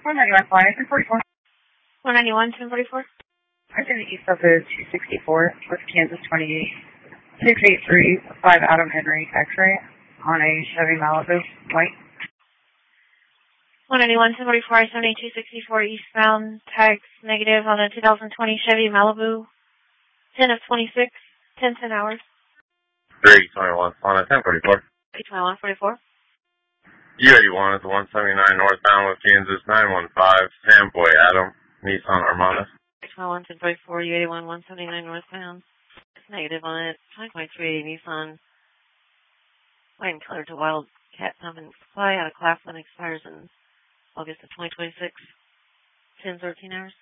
191 flying 1044. 191, 1044. I'm to the east of the 264 with Kansas 28. 683, 5 Adam Henry X-ray on a Chevy Malibu, white. 191, 1044, 7264 eastbound, tags negative on a 2020 Chevy Malibu, 10 of 26, 10 hours. 321 on a 1044. 321, 44. U81 is 179 northbound with Kansas 915, Samboy Adam, Nissan Armada. 321, 1044, U81, 179 northbound, negative on it, 2023 Nissan, white and color to Wildcat Pumpkin Supply out of Claflin, expires in August of 2026, 10, 13 hours.